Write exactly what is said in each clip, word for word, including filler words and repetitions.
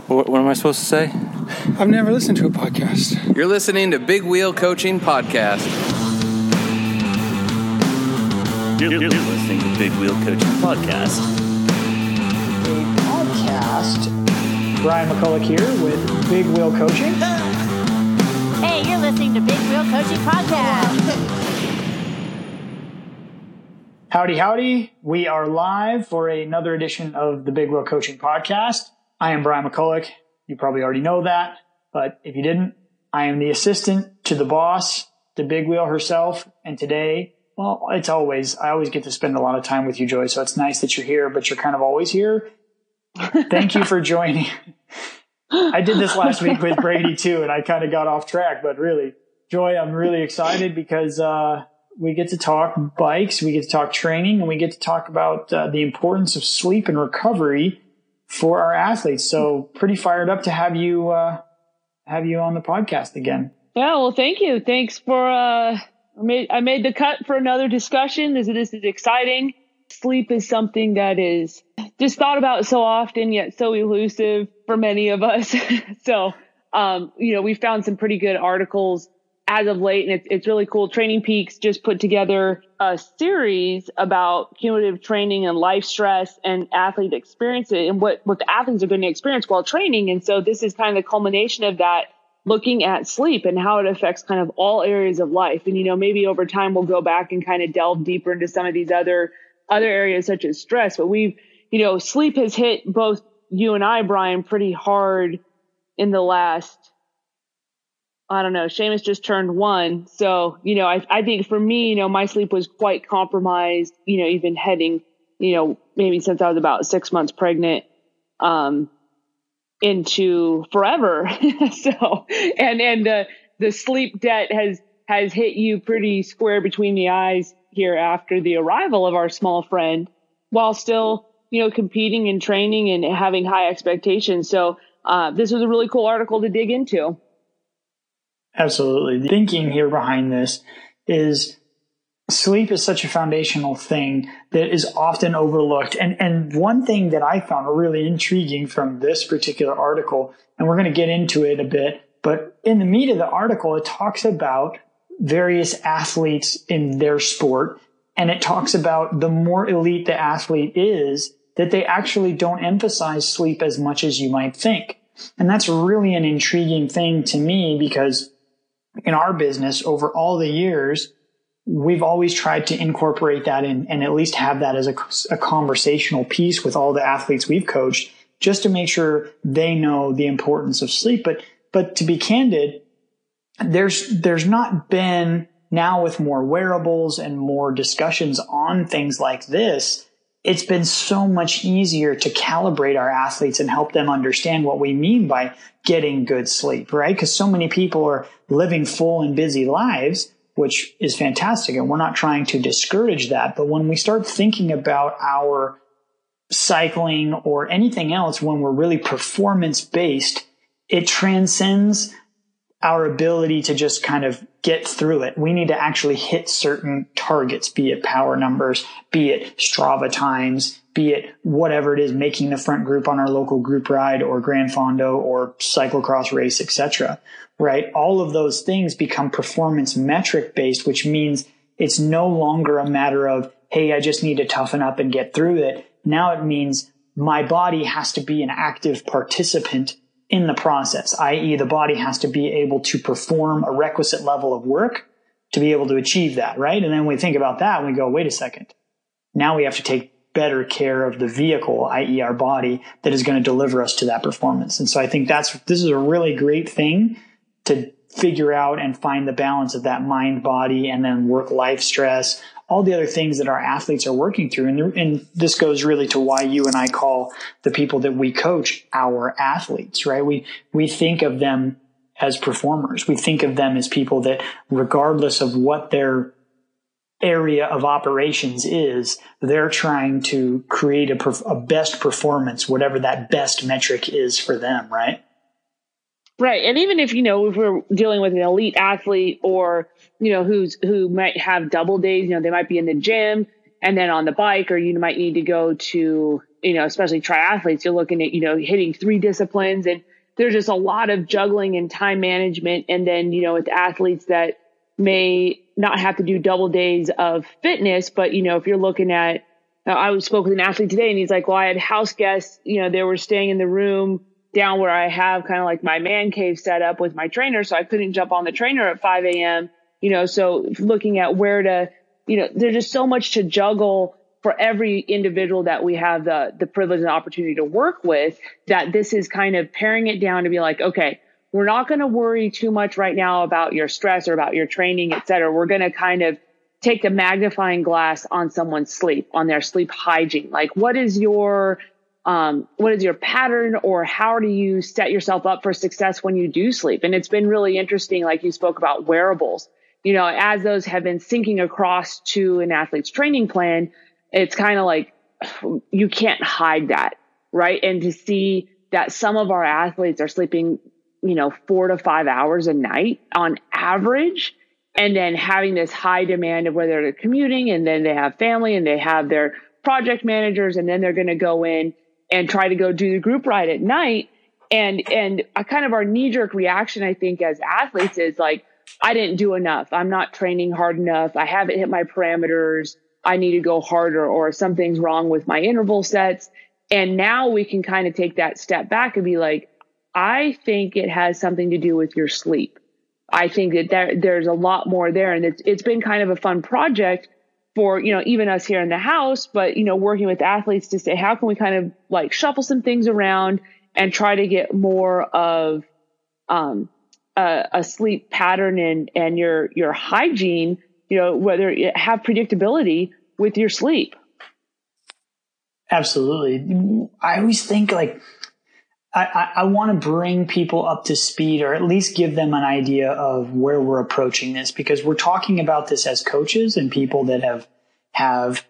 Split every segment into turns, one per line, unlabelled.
What, what am I supposed to say?
I've never listened to a podcast.
You're listening to Big Wheel Coaching Podcast.
You're, you're listening to Big Wheel Coaching Podcast.
A podcast. Brian McCulloch here with Big Wheel Coaching.
Hey, you're listening to Big Wheel Coaching Podcast.
Howdy, howdy. We are live for another edition of the Big Wheel Coaching Podcast. I am Brian McCulloch. You probably already know that, but if you didn't, I am the assistant to the boss, the Big Wheel herself. And today, well, it's always, I always get to spend a lot of time with you, Joy. So it's nice that you're here, but you're kind of always here. Thank you for joining. I did this last week with Brady too, and I kind of got off track, but really, Joy, I'm really excited because, uh, we get to talk bikes, we get to talk training, and we get to talk about uh, the importance of sleep and recovery for our athletes. So pretty fired up to have you uh, have you on the podcast again.
Yeah, well, thank you. Thanks for uh, I made I made the cut for another discussion. This this is exciting. Sleep is something that is just thought about so often, yet so elusive for many of us. so, um, you know, we found some pretty good articles as of late, and it's, it's really cool. Training Peaks just put together a series about cumulative training and life stress and athlete experiences and what, what the athletes are going to experience while training. And so this is kind of the culmination of that, looking at sleep and how it affects kind of all areas of life. And, you know, maybe over time we'll go back and kind of delve deeper into some of these other, other areas such as stress. But we've, you know, sleep has hit both you and I, Brian, pretty hard in the last, I don't know, Seamus just turned one. So, you know, I, I think for me, you know, my sleep was quite compromised, you know, even heading, you know, maybe since I was about six months pregnant, um, into forever. so, and, and, uh, the sleep debt has, has hit you pretty square between the eyes here after the arrival of our small friend, while still, you know, competing and training and having high expectations. So, uh, this was a really cool article to dig into.
Absolutely. The thinking here behind this is sleep is such a foundational thing that is often overlooked. And, and one thing that I found really intriguing from this particular article, and we're going to get into it a bit, but in the meat of the article, it talks about various athletes in their sport. And it talks about the more elite the athlete is, that they actually don't emphasize sleep as much as you might think. And that's really an intriguing thing to me, because in our business over all the years, we've always tried to incorporate that in and at least have that as a, a conversational piece with all the athletes we've coached, just to make sure they know the importance of sleep. But, but to be candid, there's, there's not been, now with more wearables and more discussions on things like this, it's been so much easier to calibrate our athletes and help them understand what we mean by getting good sleep, right? Because so many people are living full and busy lives, which is fantastic. And we're not trying to discourage that. But when we start thinking about our cycling or anything else, when we're really performance based, it transcends our ability to just kind of get through it. We need to actually hit certain targets, be it power numbers, be it Strava times, be it whatever it is, making the front group on our local group ride or Grand Fondo or cyclocross race, et cetera. Right? All of those things become performance metric based, which means it's no longer a matter of, hey, I just need to toughen up and get through it. Now it means my body has to be an active participant in the process, that is the body has to be able to perform a requisite level of work to be able to achieve that, right? And then we think about that and we go, wait a second. Now we have to take better care of the vehicle, that is our body, that is going to deliver us to that performance. And so I think that's, this is a really great thing to figure out and find the balance of that mind, body, and then work life stress, all the other things that our athletes are working through. And, and this goes really to why you and I call the people that we coach our athletes, right? We, we think of them as performers. We think of them as people that, regardless of what their area of operations is, they're trying to create a, a best performance, whatever that best metric is for them, right?
Right. And even if, you know, if we're dealing with an elite athlete or, you know, who's, who might have double days, you know, they might be in the gym And then on the bike, or you might need to go to, you know, especially triathletes, you're looking at, you know, hitting three disciplines, and there's just a lot of juggling and time management. And then, you know, with athletes that may not have to do double days of fitness, but, you know, if you're looking at, uh, I spoke with an athlete today and he's like, well, I had house guests, you know, they were staying in the room down where I have kind of like my man cave set up with my trainer. So I couldn't jump on the trainer at five a.m., you know, so looking at where to, you know, there's just so much to juggle for every individual that we have the the privilege and opportunity to work with, that this is kind of paring it down to be like, okay, we're not going to worry too much right now about your stress or about your training, et cetera. We're going to kind of take the magnifying glass on someone's sleep, on their sleep hygiene. Like, what is your, um, what is your pattern, or how do you set yourself up for success when you do sleep? And it's been really interesting. Like you spoke about wearables, you know, as those have been syncing across to an athlete's training plan, it's kind of like, you can't hide that, right? And to see that some of our athletes are sleeping, you know, four to five hours a night on average, and then having this high demand of whether they're commuting, and then they have family and they have their project managers, and then they're going to go in and try to go do the group ride at night. And, and a kind of our knee jerk reaction, I think, as athletes is like, I didn't do enough. I'm not training hard enough. I haven't hit my parameters. I need to go harder, or something's wrong with my interval sets. And now we can kind of take that step back and be like, I think it has something to do with your sleep. I think that there, there's a lot more there. And it's, it's been kind of a fun project for, you know, even us here in the house, but, you know, working with athletes to say, how can we kind of like shuffle some things around and try to get more of, um, a, a sleep pattern and, and your, your hygiene, you know, whether you have predictability with your sleep.
Absolutely. I always think like, I, I, I want to bring people up to speed, or at least give them an idea of where we're approaching this, because we're talking about this as coaches and people that have, have,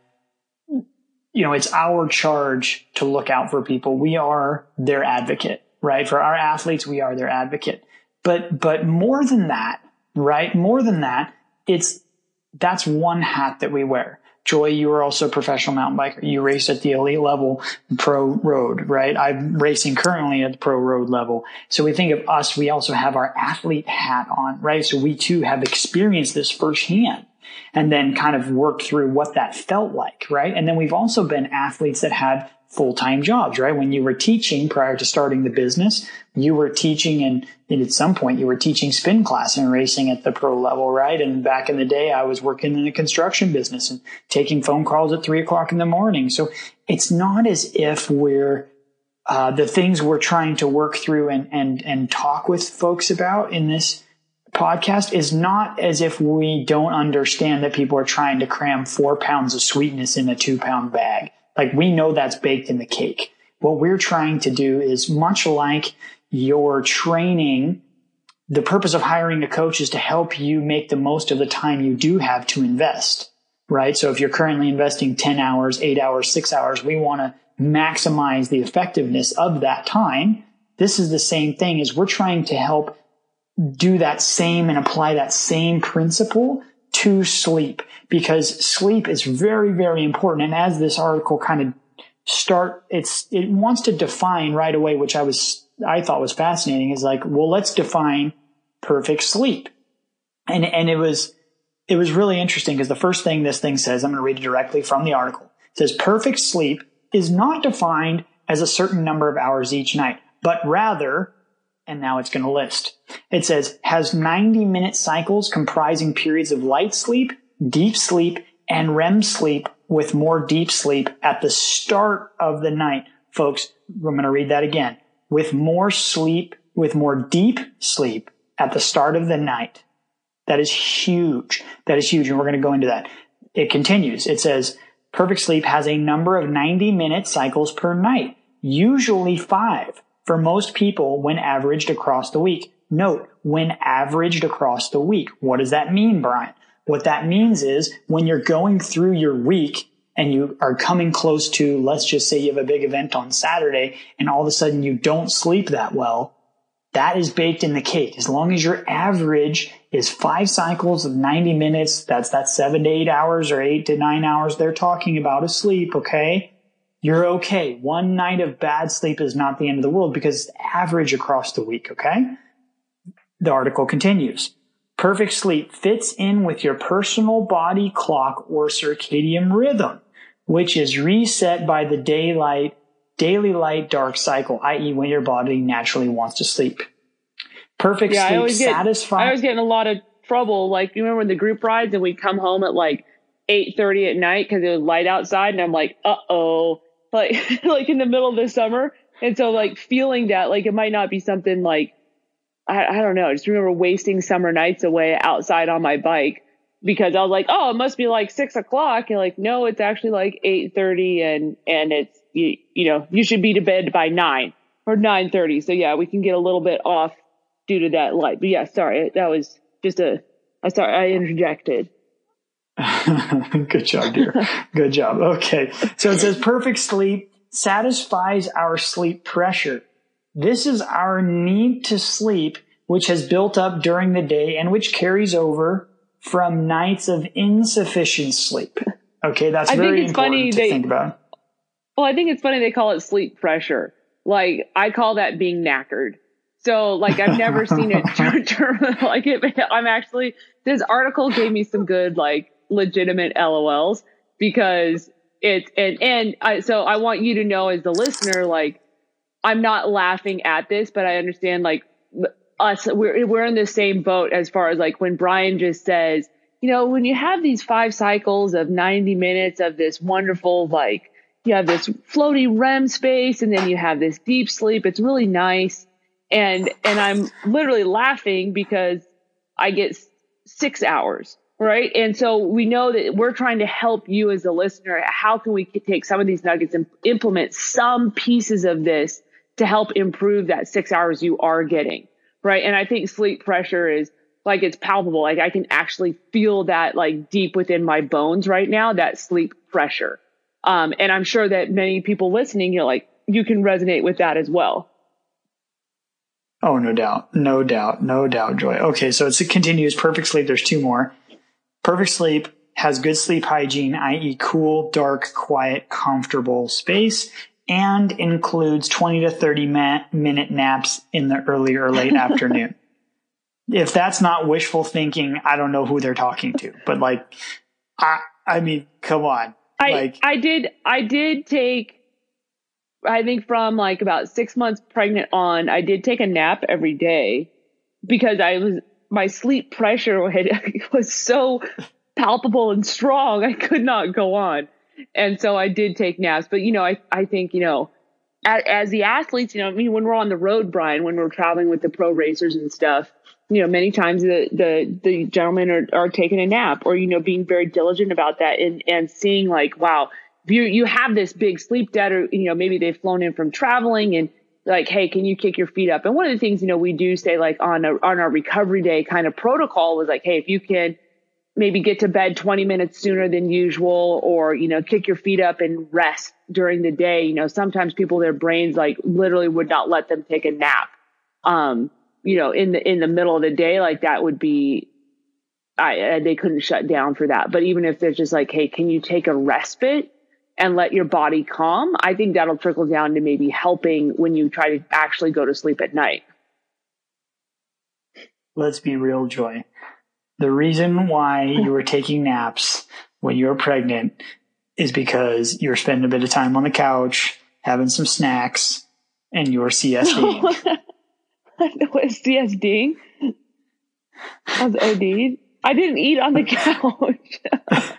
you know, it's our charge to look out for people. We are their advocate, right? For our athletes, we are their advocate. But, but more than that, right? More than that, it's, that's one hat that we wear. Joy, you are also a professional mountain biker. You race at the elite level, pro road, right? I'm racing currently at the pro road level. So we think of us, we also have our athlete hat on, right? So we too have experienced this firsthand, and then kind of worked through what that felt like, right? And then we've also been athletes that had full-time jobs, right? When you were teaching prior to starting the business, you were teaching, and, and at some point you were teaching spin class and racing at the pro level, right? And back in the day, I was working in the construction business and taking phone calls at three o'clock in the morning. So it's not as if we're, uh, the things we're trying to work through and, and, and talk with folks about in this podcast is not as if we don't understand that people are trying to cram four pounds of sweetness in a two pound bag. Like, we know that's baked in the cake. What we're trying to do is, much like your training, the purpose of hiring a coach is to help you make the most of the time you do have to invest, right? So if you're currently investing ten hours, eight hours, six hours, we want to maximize the effectiveness of that time. This is the same thing, as we're trying to help do that same and apply that same principle to sleep, because sleep is very, very important. And as this article kind of start, it's, it wants to define right away, which I was, I thought was fascinating, is like, well, let's define perfect sleep. And, and it was, it was really interesting, because the first thing this thing says, I'm going to read it directly from the article. It says, perfect sleep is not defined as a certain number of hours each night, but rather, and now it's going to list. It says, has ninety minute cycles comprising periods of light sleep, deep sleep, and R E M sleep, with more deep sleep at the start of the night. Folks, I'm going to read that again. With more sleep, with more deep sleep at the start of the night. That is huge. That is huge. And we're going to go into that. It continues. It says, perfect sleep has a number of ninety minute cycles per night, usually five for most people when averaged across the week. Note, when averaged across the week. What does that mean, Brian? What that means is, when you're going through your week and you are coming close to, let's just say you have a big event on Saturday, and all of a sudden you don't sleep that well, That is baked in the cake. As long as your average is five cycles of ninety minutes, that's that seven to eight hours or eight to nine hours they're talking about of sleep, okay? You're okay. One night of bad sleep is not the end of the world because it's average across the week, okay? The article continues. Perfect sleep fits in with your personal body clock or circadian rhythm, which is reset by the daylight daily light dark cycle, that is when your body naturally wants to sleep. Perfect
yeah,
sleep
I
satisfies.
I was getting a lot of trouble. Like, you remember the group rides and we'd come home at like eight thirty at night because it was light outside, and I'm like, uh-oh, like, like in the middle of the summer. And so like feeling that, like, it might not be something like, I, I don't know. I just remember wasting summer nights away outside on my bike because I was like, oh, it must be like six o'clock. And like, no, it's actually like eight thirty and, and it's, You, you know, you should be to bed by nine or nine thirty. So yeah, we can get a little bit off due to that light. But yeah, sorry, that was just a. I sorry, I interjected.
Good job, dear. Good job. Okay, so it says perfect sleep satisfies our sleep pressure. This is our need to sleep, which has built up during the day and which carries over from nights of insufficient sleep. Okay, that's
I
very
think it's
important
funny
to
they,
think about.
Well, I think it's funny they call it sleep pressure. Like, I call that being knackered. So, like, I've never seen it term, term like it. I'm actually, this article gave me some good, like, legitimate L O Ls because it's, and, and I, so I want you to know as the listener, like, I'm not laughing at this, but I understand, like, us, we're, we're in the same boat as far as, like, when Brian just says, you know, when you have these five cycles of ninety minutes of this wonderful, like, you have this floaty R E M space and then you have this deep sleep. It's really nice. And, and I'm literally laughing because I get six hours, right? And so we know that we're trying to help you as a listener. How can we take some of these nuggets and implement some pieces of this to help improve that six hours you are getting, right? And I think sleep pressure is like, it's palpable. Like, I can actually feel that, like, deep within my bones right now, that sleep pressure. Um, and I'm sure that many people listening, you know, like, you can resonate with that as well.
Oh, no doubt. No doubt. No doubt, Joy. Okay, so it's, it continues. Perfect sleep. There's two more. Perfect sleep has good sleep hygiene, that is cool, dark, quiet, comfortable space, and includes twenty to thirty minute naps in the early or late afternoon. If that's not wishful thinking, I don't know who they're talking to. But, like, I, I mean, come on.
I,
like,
I did, I did take, I think from like about six months pregnant on, I did take a nap every day because I was, my sleep pressure had, was so palpable and strong. I could not go on. And so I did take naps, but you know, I, I think, you know, as, as the athletes, you know, I mean, when we're on the road, Brian, when we're traveling with the pro racers and stuff, you know, many times the, the, the gentlemen are, are taking a nap or, you know, being very diligent about that and, and seeing like, wow, you, you have this big sleep debt or, you know, maybe they've flown in from traveling and like, hey, can you kick your feet up? And one of the things, you know, we do say like on a, on our recovery day kind of protocol was like, hey, if you can maybe get to bed twenty minutes sooner than usual or, you know, kick your feet up and rest during the day. You know, sometimes people, their brains like literally would not let them take a nap. Um, you know, in the, in the middle of the day, like that would be, I, they couldn't shut down for that. But even if they're just like, hey, can you take a respite and let your body calm? I think that'll trickle down to maybe helping when you try to actually go to sleep at night.
Let's be real, Joy. The reason why you were taking naps when you were pregnant is because you were spending a bit of time on the couch, having some snacks, and you were C S Ding.
What, CSDing? I was O D'd. I didn't eat on the couch.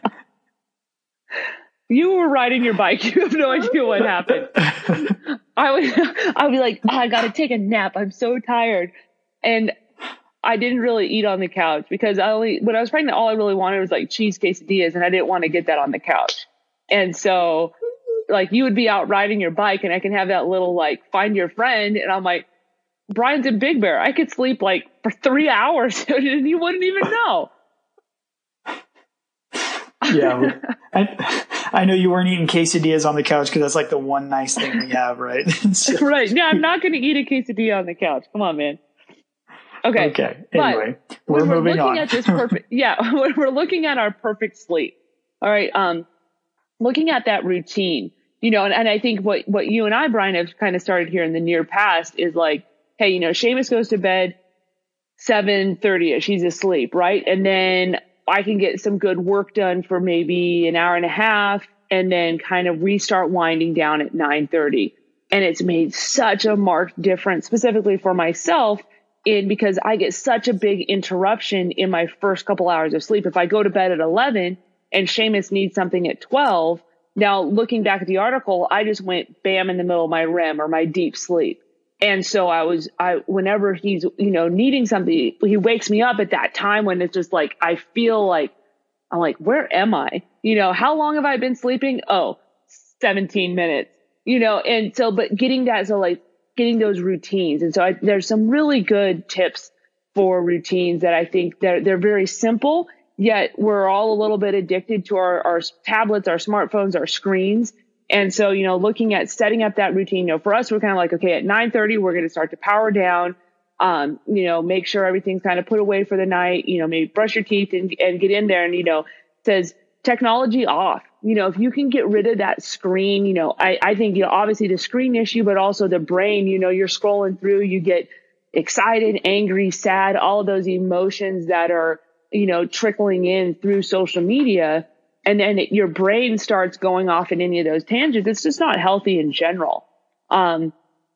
You were riding your bike. You have no idea what happened. I would, I would be like, oh, I got to take a nap. I'm so tired. And I didn't really eat on the couch because I only, when I was pregnant, all I really wanted was like cheese quesadillas and I didn't want to get that on the couch. And so like you would be out riding your bike and I can have that little like find your friend. And I'm like, Brian's in Big Bear. I could sleep like for three hours and you wouldn't even know.
Yeah. I, I know you weren't eating quesadillas on the couch because that's like the one nice thing we have, right? So,
right. No, I'm not going to eat a quesadilla on the couch. Come on, man. Okay.
Okay. Anyway,
but
we're
when we're
moving
looking
on.
at this perfect, yeah, when we're looking at our perfect sleep. All right. Um, looking at that routine, you know, and, and I think what, what you and I, Brian, have kind of started here in the near past is like, hey, you know, Seamus goes to bed seven thirty-ish. He's asleep, right? And then I can get some good work done for maybe an hour and a half and then kind of restart winding down at nine thirty. And it's made such a marked difference specifically for myself in because I get such a big interruption in my first couple hours of sleep. If I go to bed at eleven and Seamus needs something at twelve, now looking back at the article, I just went bam in the middle of my R E M or my deep sleep. And so I was, I, whenever he's, you know, needing something, he wakes me up at that time when it's just like, I feel like, I'm like, where am I? You know, how long have I been sleeping? Oh, seventeen minutes, you know? And so, but getting that, so like getting those routines. And so I, there's some really good tips for routines that I think they're, they're very simple, yet we're all a little bit addicted to our, our tablets, our smartphones, our screens. And so, you know, looking at setting up that routine, you know, for us, we're kind of like, okay, at nine thirty, we're going to start to power down, um, you know, make sure everything's kind of put away for the night, you know, maybe brush your teeth and, and get in there and, you know, says technology off. You know, if you can get rid of that screen, you know, I, I think, you know, obviously the screen issue, but also the brain, you know, you're scrolling through, you get excited, angry, sad, all of those emotions that are, you know, trickling in through social media. And then it, your brain starts going off in any of those tangents. It's just not healthy in general. Um,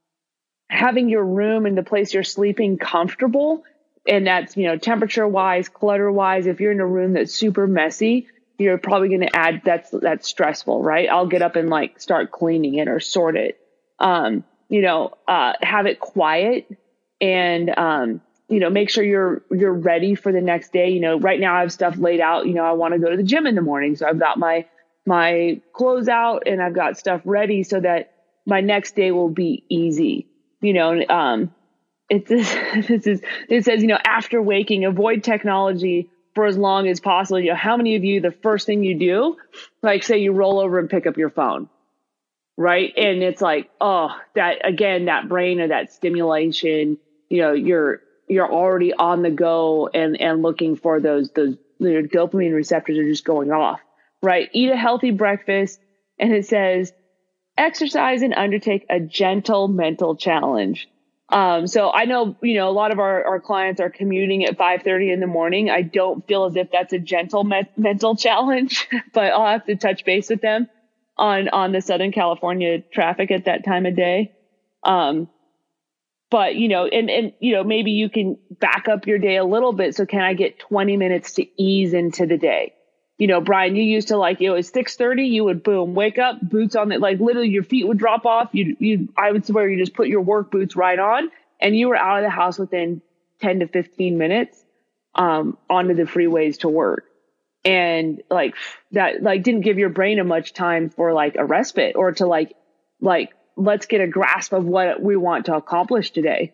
having your room and the place you're sleeping comfortable, and that's, you know, temperature wise, clutter wise, if you're in a room that's super messy, you're probably going to add, that's, that's stressful, right? I'll get up and like start cleaning it or sort it. Um, you know, uh, have it quiet and, um, you know, make sure you're, you're ready for the next day. You know, right now I have stuff laid out, you know, I want to go to the gym in the morning. So I've got my, my clothes out and I've got stuff ready so that my next day will be easy, you know, um, it, this is, it says, you know, after waking, avoid technology for as long as possible. You know, how many of you, the first thing you do, like say you roll over and pick up your phone, right? And it's like, oh, that again, that brain or that stimulation, you know, you're, you're already on the go and, and looking for those, those, your dopamine receptors are just going off, right? Eat a healthy breakfast. And it says, exercise and undertake a gentle mental challenge. Um, so I know, you know, a lot of our, our clients are commuting at five thirty in the morning. I don't feel as if that's a gentle me- mental challenge, but I'll have to touch base with them on, on the Southern California traffic at that time of day. Um, But, you know, and, and, you know, maybe you can back up your day a little bit. So can I get twenty minutes to ease into the day? You know, Brian, you used to like, it was six thirty, you would boom, wake up, boots on it, like literally your feet would drop off. You, you, I would swear you just put your work boots right on and you were out of the house within ten to fifteen minutes, um, onto the freeways to work. And like that, like didn't give your brain a much time for like a respite or to like, like, let's get a grasp of what we want to accomplish today.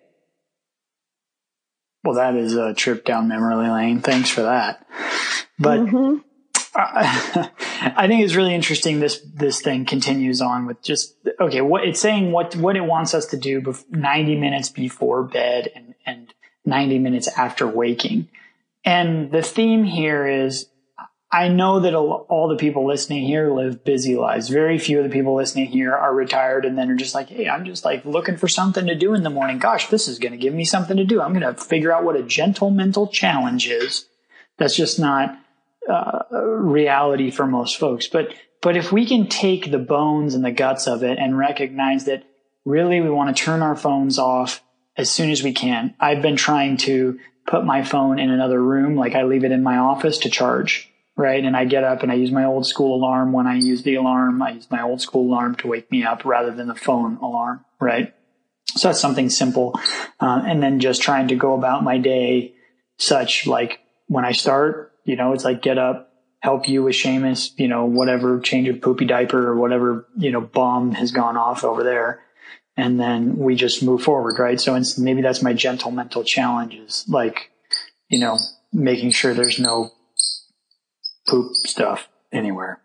Well, that is a trip down memory lane. Thanks for that. But mm-hmm. I, I think it's really interesting. This, this thing continues on with just, okay, what it's saying, what, what it wants us to do bef- ninety minutes before bed and, and ninety minutes after waking. And the theme here is, I know that all the people listening here live busy lives. Very few of the people listening here are retired and then are just like, hey, I'm just like looking for something to do in the morning. Gosh, this is going to give me something to do. I'm going to figure out what a gentle mental challenge is. That's just not uh, reality for most folks. But, but if we can take the bones and the guts of it and recognize that really we want to turn our phones off as soon as we can. I've been trying to put my phone in another room. Like I leave it in my office to charge. Right. And I get up and I use my old school alarm. When I use the alarm, I use my old school alarm to wake me up rather than the phone alarm. Right. So that's something simple. Uh, and then just trying to go about my day such like when I start, you know, it's like get up, help you with Seamus, you know, whatever, change a poopy diaper or whatever, you know, bomb has gone off over there. And then we just move forward. Right. So it's, maybe that's my gentle mental challenges, like, you know, making sure there's no poop stuff anywhere.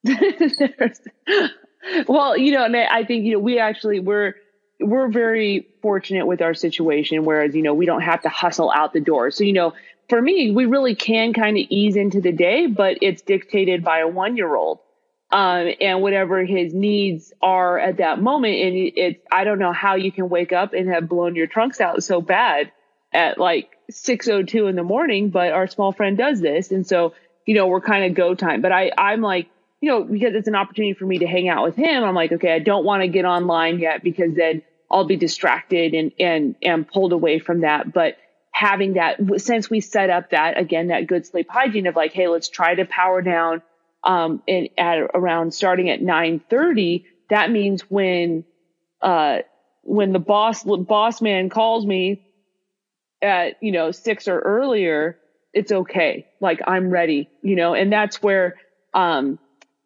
Well, you know, and I think, you know, we actually, we're, we're very fortunate with our situation, whereas, you know, we don't have to hustle out the door. So, you know, for me, we really can kind of ease into the day, but it's dictated by a one-year-old, um, and whatever his needs are at that moment. And it's, I don't know how you can wake up and have blown your trunks out so bad at like six oh two in the morning, but our small friend does this. And so, you know, we're kind of go time, but I, I'm like, you know, because it's an opportunity for me to hang out with him. I'm like, okay, I don't want to get online yet because then I'll be distracted and, and, and pulled away from that. But having that, since we set up that, again, that good sleep hygiene of like, hey, let's try to power down, um, and at around starting at nine thirty, that means when, uh, when the boss, boss man calls me at, you know, six or earlier, it's okay. Like I'm ready, you know, and that's where, um,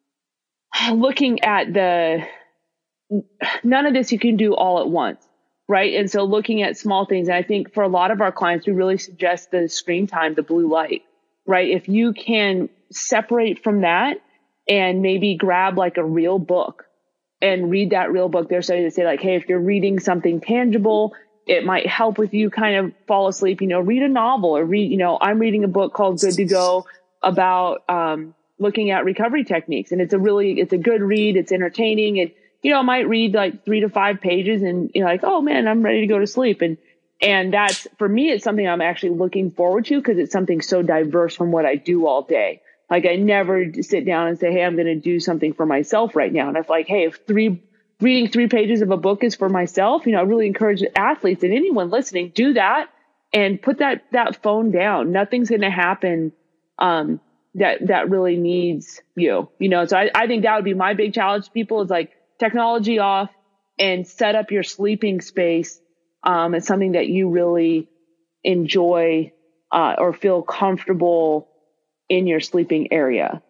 looking at the, none of this you can do all at once, right? And so looking at small things, and I think for a lot of our clients, we really suggest the screen time, the blue light, right? If you can separate from that and maybe grab like a real book and read that real book, there's studies that say like, hey, if you're reading something tangible, it might help with you kind of fall asleep, you know, read a novel or read, you know, I'm reading a book called Good to Go about, um, looking at recovery techniques. And it's a really, it's a good read. It's entertaining. And, you know, I might read like three to five pages and you're like, oh man, I'm ready to go to sleep. And, and that's, for me, it's something I'm actually looking forward to because it's something so diverse from what I do all day. Like I never sit down and say, hey, I'm going to do something for myself right now. And it's like, hey, if three, reading three pages of a book is for myself, you know, I really encourage athletes and anyone listening, do that and put that, that phone down. Nothing's going to happen, um, that, that really needs you, you know? So I, I think that would be my big challenge to people is like technology off and set up your sleeping space. Um, it's something that you really enjoy, uh, or feel comfortable in your sleeping area.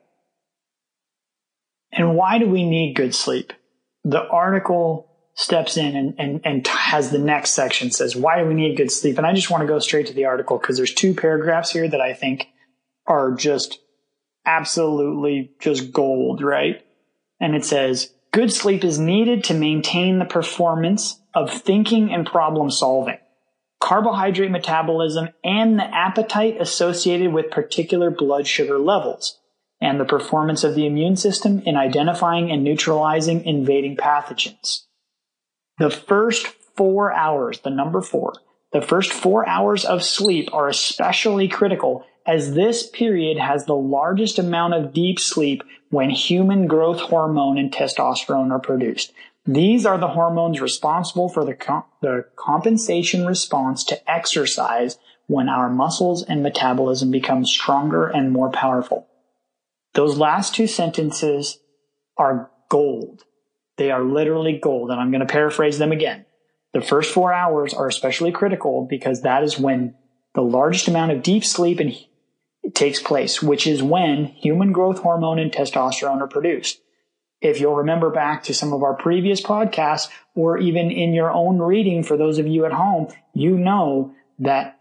And why do we need good sleep? The article steps in and, and, and has the next section says, why do we need good sleep? And I just want to go straight to the article because there's two paragraphs here that I think are just absolutely just gold, right? And it says, good sleep is needed to maintain the performance of thinking and problem solving, carbohydrate metabolism, and the appetite associated with particular blood sugar levels, and the performance of the immune system in identifying and neutralizing invading pathogens. The first four hours, the number four, the first four hours of sleep are especially critical as this period has the largest amount of deep sleep when human growth hormone and testosterone are produced. These are the hormones responsible for the, com- the compensation response to exercise when our muscles and metabolism become stronger and more powerful. Those last two sentences are gold. They are literally gold, and I'm going to paraphrase them again. The first four hours are especially critical because that is when the largest amount of deep sleep and it takes place, which is when human growth hormone and testosterone are produced. If you'll remember back to some of our previous podcasts, or even in your own reading for those of you at home, you know that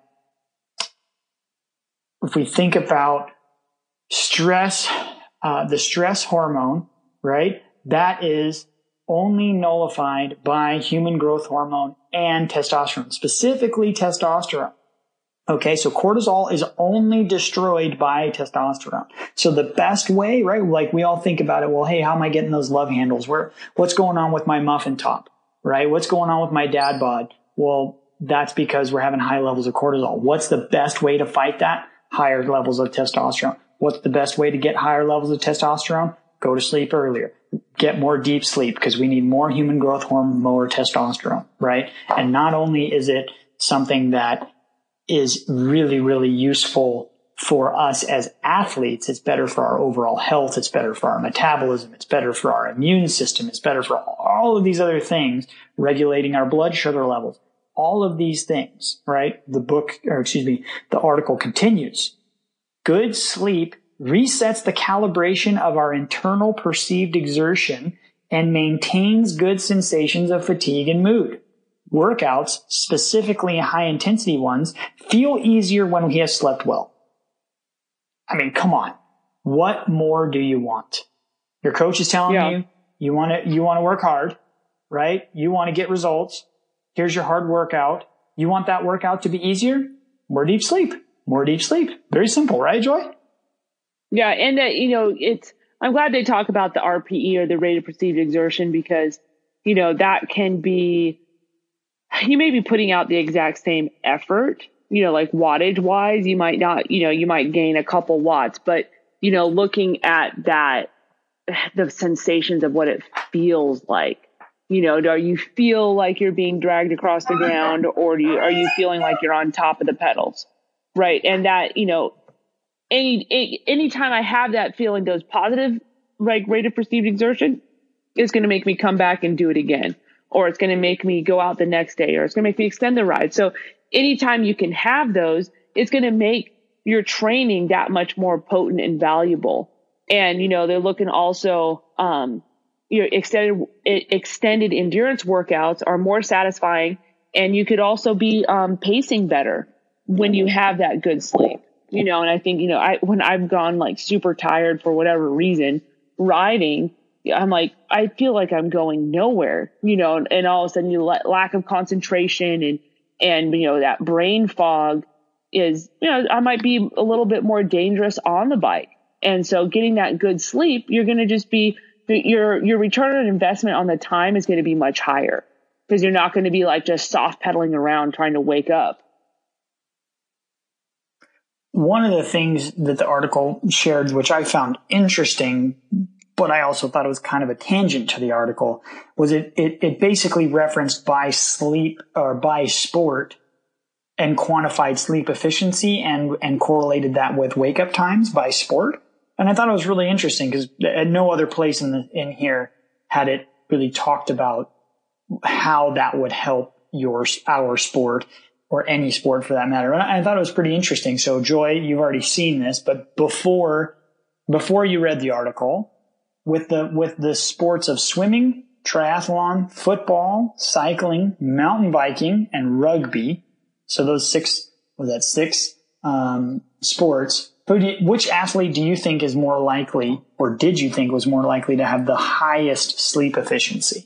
if we think about stress, uh, the stress hormone, right, that is only nullified by human growth hormone and testosterone, specifically testosterone. Okay, so cortisol is only destroyed by testosterone. So the best way, right, like we all think about it, well, hey, how am I getting those love handles? Where, what's going on with my muffin top, right? What's going on with my dad bod? Well, that's because we're having high levels of cortisol. What's the best way to fight that? Higher levels of testosterone. What's the best way to get higher levels of testosterone? Go to sleep earlier. Get more deep sleep because we need more human growth hormone, more testosterone, right? And not only is it something that is really, really useful for us as athletes, it's better for our overall health, it's better for our metabolism, it's better for our immune system, it's better for all of these other things, regulating our blood sugar levels, all of these things, right? The book, or excuse me, the article continues. Good sleep resets the calibration of our internal perceived exertion and maintains good sensations of fatigue and mood. Workouts, specifically high-intensity ones, feel easier when we have slept well. I mean, come on. What more do you want? Your coach is telling
Yeah.
you, you want to, you want to work hard, right? You want to get results. Here's your hard workout. You want that workout to be easier? More deep sleep, more deep sleep. Very simple, right, Joy?
Yeah. And, uh, you know, it's, I'm glad they talk about the R P E or the rate of perceived exertion because, you know, that can be, you may be putting out the exact same effort, you know, like wattage wise, you might not, you know, you might gain a couple watts, but, you know, looking at that, the sensations of what it feels like, you know, do you feel like you're being dragged across the ground or do you, are you feeling like you're on top of the pedals? Right. And that, you know, any, any anytime I have that feeling, those positive, like rate of perceived exertion, it's going to make me come back and do it again, or it's going to make me go out the next day, or it's going to make me extend the ride. So anytime you can have those, it's going to make your training that much more potent and valuable. And, you know, they're looking also, um, your extended, extended endurance workouts are more satisfying. And you could also be, um, pacing better when you have that good sleep, you know, and I think, you know, I, when I've gone like super tired for whatever reason, riding, I'm like, I feel like I'm going nowhere, you know, and, and all of a sudden you let, lack of concentration and, and, you know, that brain fog is, you know, I might be a little bit more dangerous on the bike. And so getting that good sleep, you're going to just be, your, your return on investment on the time is going to be much higher because you're not going to be like just soft pedaling around trying to wake up.
One of the things that the article shared, which I found interesting, but I also thought it was kind of a tangent to the article, was it, it, it basically referenced by sleep or by sport and quantified sleep efficiency and, and correlated that with wake up times by sport. And I thought it was really interesting because at no other place in the, in here had it really talked about how that would help your, our sport or any sport for that matter. And I thought it was pretty interesting. So Joy, you've already seen this, but before, before you read the article, with the, with the sports of swimming, triathlon, football, cycling, mountain biking, and rugby. So those six, was that six, um, sports. Who do you, which athlete do you think is more likely, or did you think was more likely to have the highest sleep efficiency?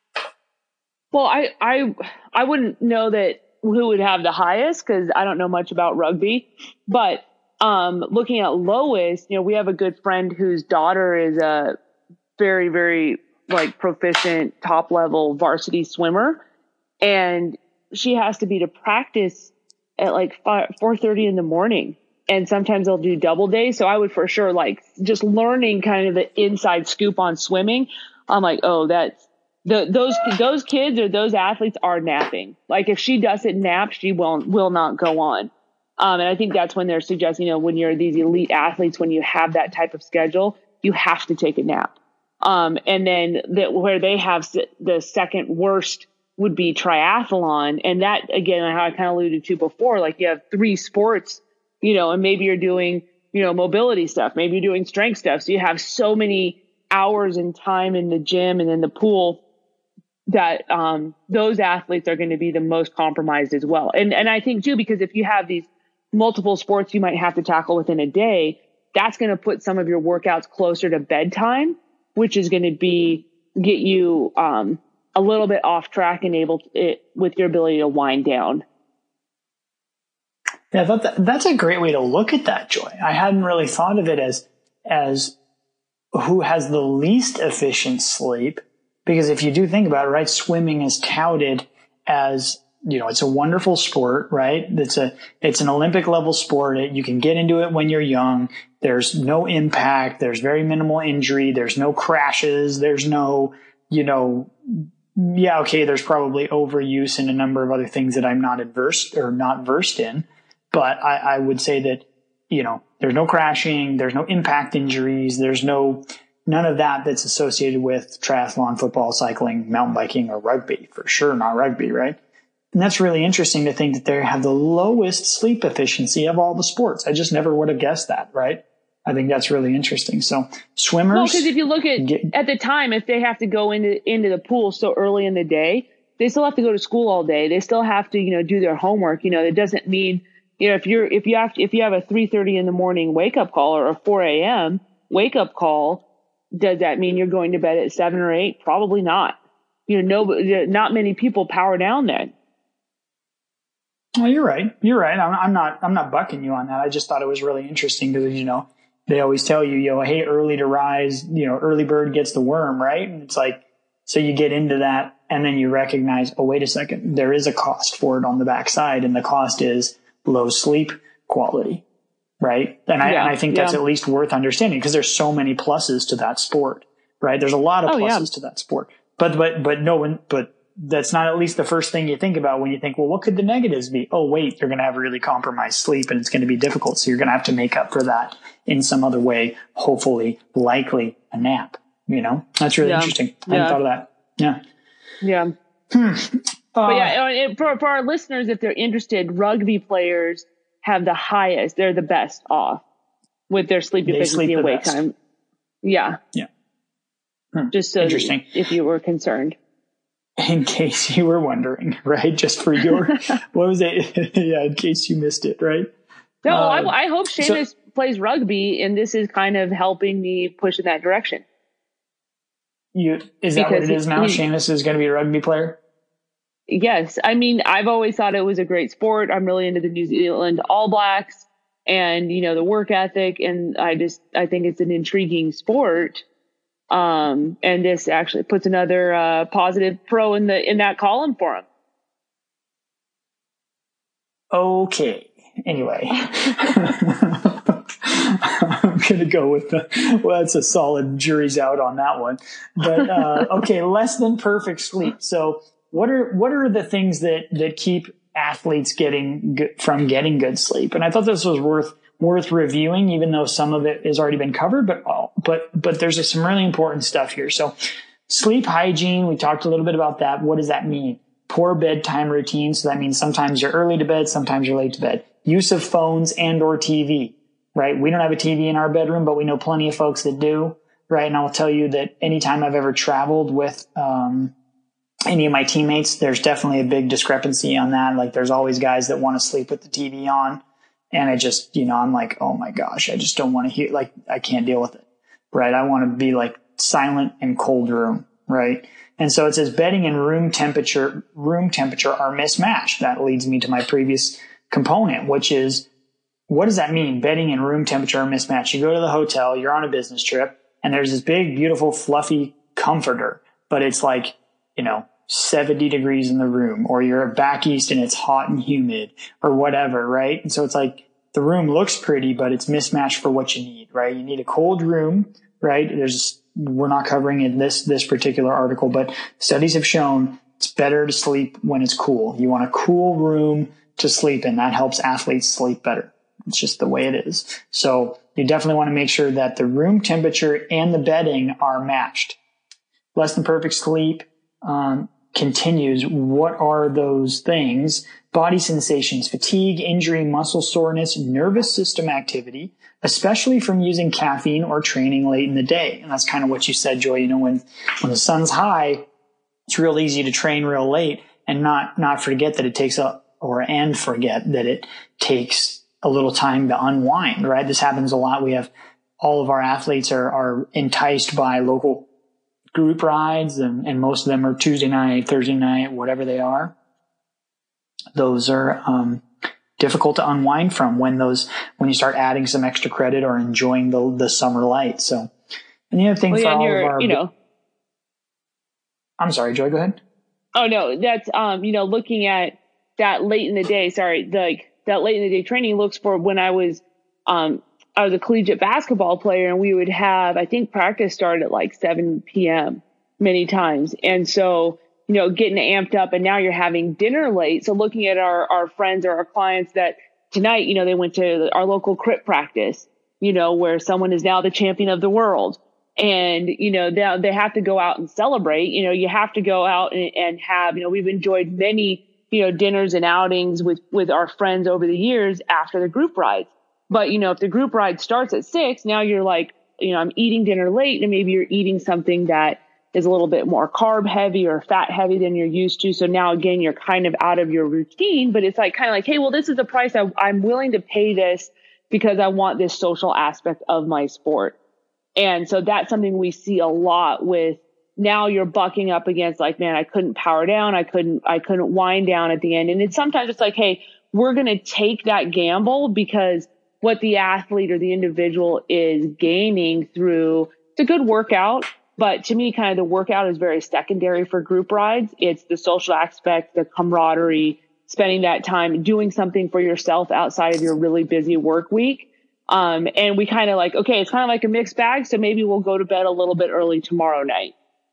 Well, I, I, I wouldn't know that who would have the highest because I don't know much about rugby, but, um, looking at lowest, you know, we have a good friend whose daughter is a very, very like proficient top level varsity swimmer. And she has to be to practice at like four thirty in the morning. And sometimes they'll do double days. So I would for sure like just learning kind of the inside scoop on swimming. I'm like, oh, that's the, those, those kids or those athletes are napping. Like if she doesn't nap, she will, will not go on. Um, and I think that's when they're suggesting, you know, when you're these elite athletes, when you have that type of schedule, you have to take a nap. Um, and then that where they have the second worst would be triathlon. And that, again, how I kind of alluded to before, like you have three sports, you know, and maybe you're doing, you know, mobility stuff, maybe you're doing strength stuff. So you have so many hours and time in the gym and in the pool that, um, those athletes are going to be the most compromised as well. And, and I think too, because if you have these multiple sports you might have to tackle within a day, that's going to put some of your workouts closer to bedtime, which is going to be, get you, um, a little bit off track and able to, it, with your ability to wind down.
Yeah, I thought that, that's a great way to look at that, Joy. I hadn't really thought of it as, as who has the least efficient sleep. Because if you do think about it, right, swimming is touted as, you know, it's a wonderful sport, right? It's a, it's an Olympic level sport. It, you can get into it when you're young. There's no impact. There's very minimal injury. There's no crashes. There's no, you know, yeah, okay, there's probably overuse and a number of other things that I'm not adverse or not versed in. But I, I would say that, you know, there's no crashing, there's no impact injuries, there's no, none of that that's associated with triathlon, football, cycling, mountain biking, or rugby. For sure not rugby, right? And that's really interesting to think that they have the lowest sleep efficiency of all the sports. I just never would have guessed that, right? I think that's really interesting. So swimmers.
Well, because if you look at,
get,
at the time, if they have to go into, into the pool so early in the day, they still have to go to school all day. They still have to, you know, do their homework. You know, it doesn't mean You know, if you're, if you have, if you have a three thirty in the morning wake up call or a four a.m. wake up call, does that mean you're going to bed at seven or eight? Probably not. You know, no, not many people power down then.
Well, you're right. You're right. I'm, I'm not, I'm not bucking you on that. I just thought it was really interesting because, you know, they always tell you, you know, hey, early to rise, you know, early bird gets the worm, right? And it's like, so you get into that and then you recognize, oh, wait a second, there is a cost for it on the backside. And the cost is low sleep quality, right? And I,
yeah,
and I think that's
yeah.
at least worth understanding because there's so many pluses to that sport, right? There's a lot of
oh,
pluses
yeah.
to that sport, but, but, but no one, but that's not at least the first thing you think about when you think, well, what could the negatives be? Oh, wait, you're going to have really compromised sleep and it's going to be difficult. So you're going to have to make up for that in some other way, hopefully, likely a nap, you know, that's really
yeah.
interesting. I
yeah.
hadn't thought of that. Yeah.
Yeah.
Hmm.
But yeah, it, for, for our listeners, if they're interested, rugby players have the highest, they're the best off with their sleep efficiency and wake time. Yeah.
Yeah. Hmm.
Just so
interesting.
That if you were concerned.
In case you were wondering, right? Just for your, what was it? Yeah, in case you missed it, right?
No,
uh,
I, I hope Seamus so, plays rugby, and this is kind of helping me push in that direction.
You Is that
because
what it is now? Seamus is going to be a rugby player?
Yes. I mean, I've always thought it was a great sport. I'm really into the New Zealand All Blacks and, you know, the work ethic. And I just, I think it's an intriguing sport. Um, and this actually puts another, uh, positive pro in the, in that column for him.
Okay. Anyway, I'm going to go with the, well, that's a solid jury's out on that one, but, uh, okay. Less than perfect sleep. So what are, what are the things that, that keep athletes getting good, from getting good sleep? And I thought this was worth, worth reviewing, even though some of it has already been covered, but, but, but there's some really important stuff here. So sleep hygiene, we talked a little bit about that. What does that mean? Poor bedtime routine. So that means sometimes you're early to bed, sometimes you're late to bed. Use of phones and or T V, right? We don't have a T V in our bedroom, but we know plenty of folks that do, right? And I'll tell you that anytime I've ever traveled with, um, any of my teammates, there's definitely a big discrepancy on that. Like there's always guys that want to sleep with the T V on. And I just, you know, I'm like, oh my gosh, I just don't want to hear, like, I can't deal with it, right? I want to be like silent and cold room, right? And so it says bedding and room temperature, room temperature are mismatched. That leads me to my previous component, which is, what does that mean? Bedding and room temperature are mismatched. You go to the hotel, you're on a business trip, and there's this big, beautiful, fluffy comforter, but it's like, you know, seventy degrees in the room, or you're back east and it's hot and humid or whatever, right? And so it's like the room looks pretty, but it's mismatched for what you need, right? You need a cold room, right? There's, we're not covering in this, this particular article, but studies have shown it's better to sleep when it's cool. You want a cool room to sleep in. That helps athletes sleep better. It's just the way it is. So you definitely want to make sure that the room temperature and the bedding are matched. Less than perfect sleep, um, continues. What are those things? Body sensations, fatigue, injury, muscle soreness, nervous system activity, especially from using caffeine or training late in the day. And that's kind of what you said, Joy. You know, when, when the sun's high, it's real easy to train real late and not, not forget that it takes a, or, and forget that it takes a little time to unwind, right? This happens a lot. We have all of our athletes are, are enticed by local group rides, and, and most of them are Tuesday night, Thursday night, whatever they are. Those are um, difficult to unwind from when those when you start adding some extra credit or enjoying the the summer light. So, and the other thing
well,
for
yeah,
all of our,
you know,
I'm sorry, Joy, go ahead.
Oh no, that's um, you know, looking at that late in the day. Sorry, like that late in the day training looks for when I was um. I was a collegiate basketball player, and we would have, I think practice started at like seven p.m. many times. And so, you know, getting amped up, and now you're having dinner late. So looking at our, our friends or our clients that tonight, you know, they went to our local crit practice, you know, where someone is now the champion of the world. And, you know, they, they have to go out and celebrate. You know, you have to go out and, and have, you know, we've enjoyed many, you know, dinners and outings with, with our friends over the years after the group rides. But, you know, if the group ride starts at six, now you're like, you know, I'm eating dinner late, and maybe you're eating something that is a little bit more carb heavy or fat heavy than you're used to. So now again, you're kind of out of your routine, but it's like kind of like, hey, well, this is the price I, I'm willing to pay this because I want this social aspect of my sport. And so that's something we see a lot with now you're bucking up against like, man, I couldn't power down. I couldn't, I couldn't wind down at the end. And it's sometimes it's like, hey, we're going to take that gamble because what the athlete or the individual is gaining through it's a good workout. But to me, kind of the workout is very secondary for group rides. It's the social aspect, the camaraderie, spending that time doing something for yourself outside of your really busy work week. Um, and we kind of like, okay, it's kind of like a mixed bag. So maybe we'll go to bed a little bit early tomorrow night.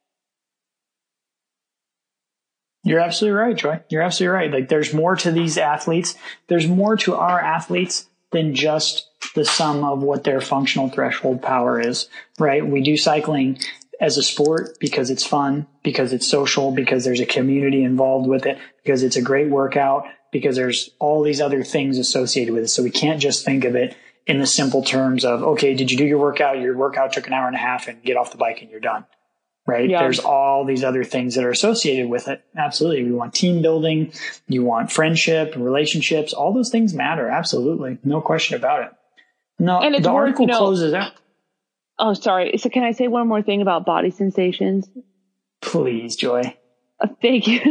You're absolutely right, Troy. You're absolutely right. Like there's more to these athletes. There's more to our athletes than just the sum of what their functional threshold power is, right? We do cycling as a sport because it's fun, because it's social, because there's a community involved with it, because it's a great workout, because there's all these other things associated with it. So we can't just think of it in the simple terms of, okay, did you do your workout? Your workout took an hour and a half and get off the bike and you're done, right?
Yeah.
There's all these other things that are associated with it. Absolutely. We want team building. You want friendship, relationships. All those things matter. Absolutely. No question about it. No,
and it's
the
worth,
article
you know,
closes out.
Oh, sorry. So can I say one more thing about body sensations?
Please, Joy.
Uh, thank you.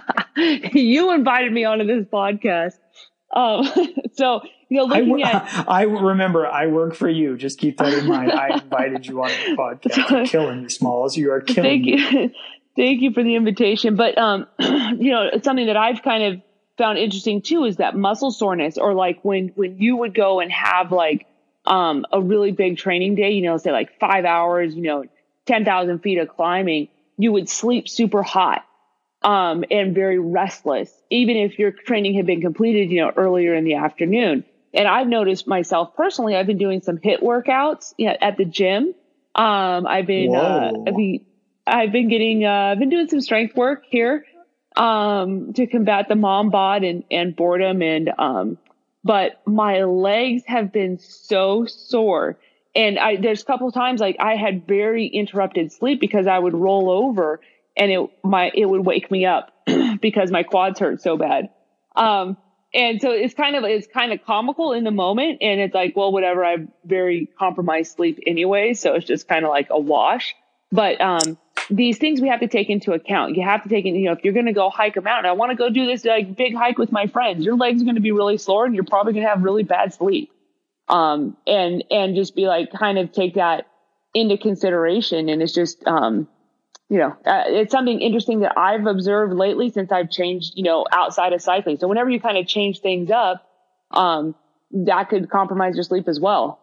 You invited me onto this podcast. Um, so, you know, looking
I,
at,
I remember I work for you. Just keep that in mind. I invited you on the podcast. You're killing me, Smalls. You are killing
thank
me.
you. Thank you for the invitation. But, um, you know, it's something that I've kind of found interesting too, is that muscle soreness, or like when, when you would go and have like, um, a really big training day, you know, say like five hours, you know, ten thousand feet of climbing, you would sleep super hot, um, and very restless, even if your training had been completed, you know, earlier in the afternoon. And I've noticed myself personally, I've been doing some HIIT workouts, you know, at the gym. Um, I've been, uh, I've been, I've been getting, uh, I've been doing some strength work here, um, to combat the mom bod and, and boredom. And, um, but my legs have been so sore. And I, there's a couple of times, like I had very interrupted sleep because I would roll over and it, my, it would wake me up because my quads hurt so bad. Um, and so it's kind of, it's kind of comical in the moment. And it's like, well, whatever, I have very compromised sleep anyway. So it's just kind of like a wash. But, um, these things we have to take into account. You have to take in, you know, if you're going to go hike a mountain, I want to go do this like big hike with my friends, your legs are going to be really sore and you're probably going to have really bad sleep. Um, and, and just be like, kind of take that into consideration. And it's just, um, you know, uh, it's something interesting that I've observed lately since I've changed, you know, outside of cycling. So whenever you kind of change things up, um, that could compromise your sleep as well.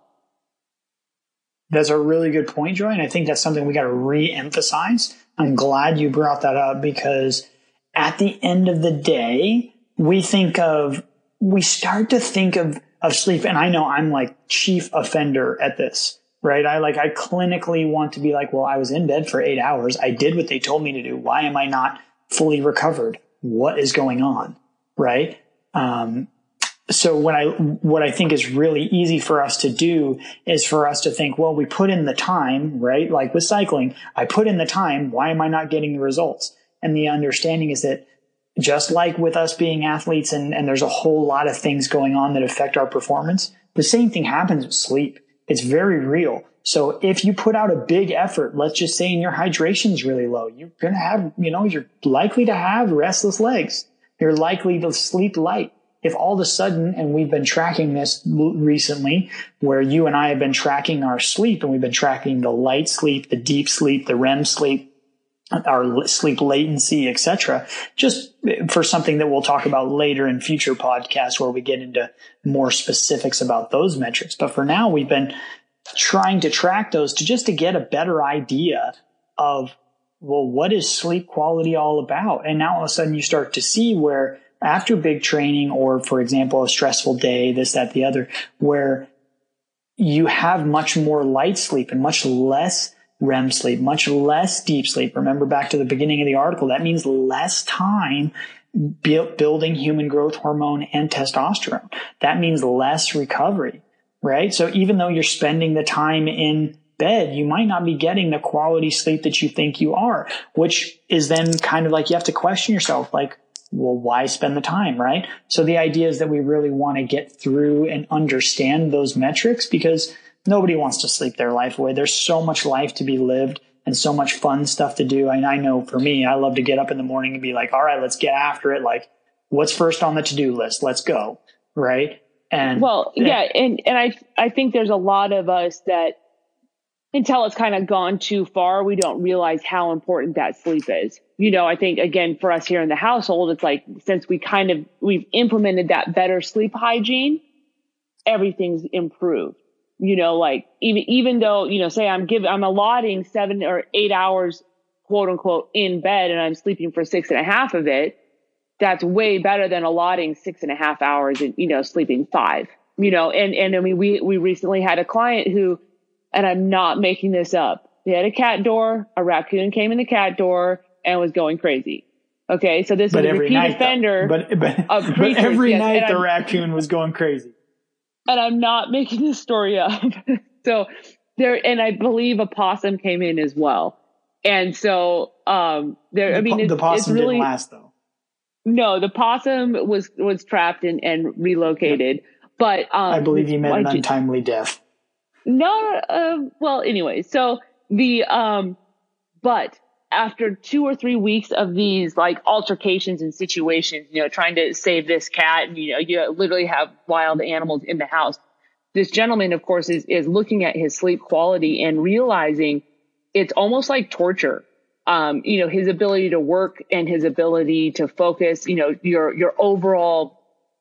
That's a really good point, Joy. And I think that's something we got to re-emphasize. I'm glad you brought that up because at the end of the day, we think of, we start to think of, of sleep. And I know I'm like chief offender at this, right? I like, I clinically want to be like, well, I was in bed for eight hours. I did what they told me to do. Why am I not fully recovered? What is going on? Right? Um, So what I, what I think is really easy for us to do is for us to think, well, we put in the time, right? Like with cycling, I put in the time. Why am I not getting the results? And the understanding is that just like with us being athletes and, and there's a whole lot of things going on that affect our performance, the same thing happens with sleep. It's very real. So if you put out a big effort, let's just say and your hydration is really low, you're going to have, you know, you're likely to have restless legs. You're likely to sleep light. If all of a sudden, and we've been tracking this recently, where you and I have been tracking our sleep and we've been tracking the light sleep, the deep sleep, the R E M sleep, our sleep latency, et cetera, just for something that we'll talk about later in future podcasts where we get into more specifics about those metrics. But for now, we've been trying to track those to just to get a better idea of, well, what is sleep quality all about? And now all of a sudden you start to see where after big training or, for example, a stressful day, this, that, the other, where you have much more light sleep and much less R E M sleep, much less deep sleep. Remember back to the beginning of the article, that means less time building human growth hormone and testosterone. That means less recovery, right? So even though you're spending the time in bed, you might not be getting the quality sleep that you think you are, which is then kind of like you have to question yourself, like, well, why spend the time, right? So the idea is that we really want to get through and understand those metrics, because nobody wants to sleep their life away. There's so much life to be lived and so much fun stuff to do. And I know for me, I love to get up in the morning and be like, all right, let's get after it. Like, what's first on the to-do list? Let's go. Right. And
well, yeah. And, and I, I think there's a lot of us that until it's kind of gone too far, we don't realize how important that sleep is. You know, I think, again, for us here in the household, it's like, since we kind of, we've implemented that better sleep hygiene, everything's improved. You know, like even, even though, you know, say I'm giving, I'm allotting seven or eight hours, quote unquote, in bed, and I'm sleeping for six and a half of it, that's way better than allotting six and a half hours and, you know, sleeping five, you know, and, and I mean, we, we recently had a client who, and I'm not making this up, they had a cat door, a raccoon came in the cat door and was going crazy. Okay. So this
but
is a repeat
night,
offender.
But, but,
of
but every
yes,
night the
I'm,
raccoon was going crazy.
And I'm not making this story up. So there, and I believe a possum came in as well. And so, um, there,
the,
I mean, it's,
the possum
it's really,
didn't last though.
No, the possum was, was trapped and, and relocated, but, um,
I believe he met an
like,
untimely death.
No, uh, well, anyway, so the, um, but after two or three weeks of these like altercations and situations, you know, trying to save this cat, and, you know, you literally have wild animals in the house. This gentleman, of course, is, is looking at his sleep quality and realizing it's almost like torture. Um, you know, his ability to work and his ability to focus, you know, your, your overall,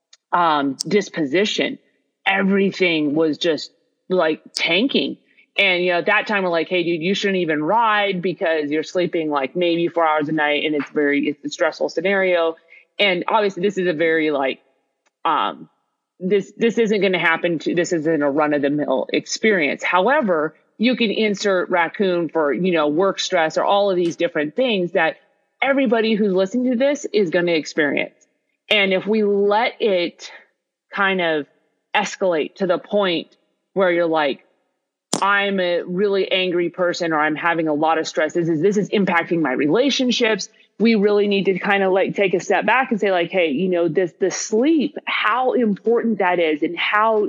um, disposition, everything was just like tanking. And, you know, at that time we're like, hey, dude, you shouldn't even ride because you're sleeping like maybe four hours a night and it's very, it's a stressful scenario. And obviously this is a very like, um, this, this isn't going to happen to, this isn't a run of the mill experience. However, you can insert raccoon for, you know, work stress or all of these different things that everybody who's listening to this is going to experience. And if we let it kind of escalate to the point where you're like, I'm a really angry person, or I'm having a lot of stress, this is, this is impacting my relationships, we really need to kind of like take a step back and say like, hey, you know, this, the sleep, how important that is and how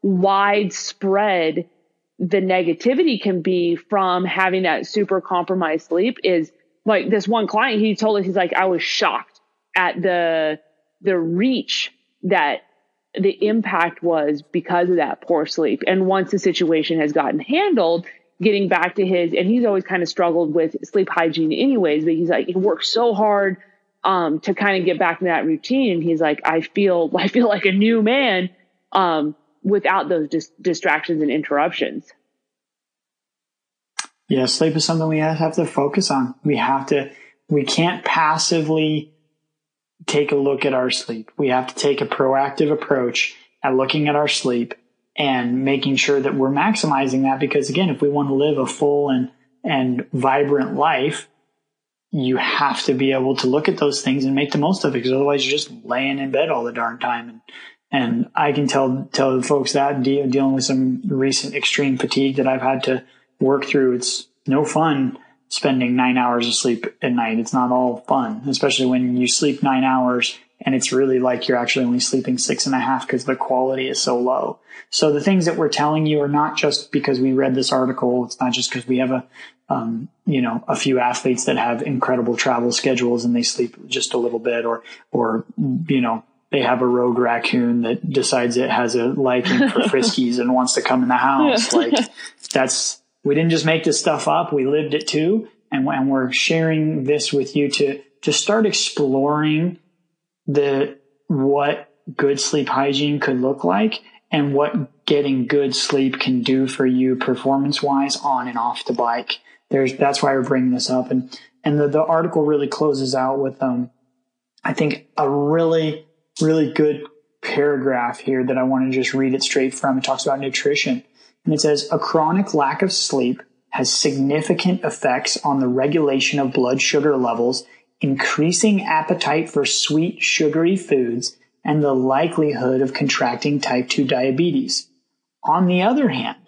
widespread the negativity can be from having that super compromised sleep. Is like this one client, he told us, he's like, I was shocked at the, the reach that the impact was because of that poor sleep. And once the situation has gotten handled, getting back to his, and he's always kind of struggled with sleep hygiene anyways, but he's like, he worked so hard, um, to kind of get back to that routine. And he's like, I feel, I feel like a new man, um, without those dis- distractions and interruptions.
Yeah. Sleep is something we have to focus on. We have to, we can't passively take a look at our sleep. We have to take a proactive approach at looking at our sleep and making sure that we're maximizing that. Because again, if we want to live a full and, and vibrant life, you have to be able to look at those things and make the most of it. Because otherwise you're just laying in bed all the darn time. And, and I can tell, tell the folks that de- dealing with some recent extreme fatigue that I've had to work through, it's no fun spending nine hours of sleep at night. It's not all fun, especially when you sleep nine hours and it's really like you're actually only sleeping six and a half because the quality is so low. So the things that we're telling you are not just because we read this article. It's not just because we have a, um, you know, a few athletes that have incredible travel schedules and they sleep just a little bit, or, or, you know, they have a rogue raccoon that decides it has a liking for Friskies and wants to come in the house. Like that's, we didn't just make this stuff up. We lived it too. And, and we're sharing this with you to, to start exploring the, what good sleep hygiene could look like and what getting good sleep can do for you performance wise on and off the bike. There's, that's why we're bringing this up. And, and the, the article really closes out with, um, I think a really, really good paragraph here that I want to just read it straight from. It talks about nutrition. And it says, a chronic lack of sleep has significant effects on the regulation of blood sugar levels, increasing appetite for sweet, sugary foods, and the likelihood of contracting type two diabetes. On the other hand,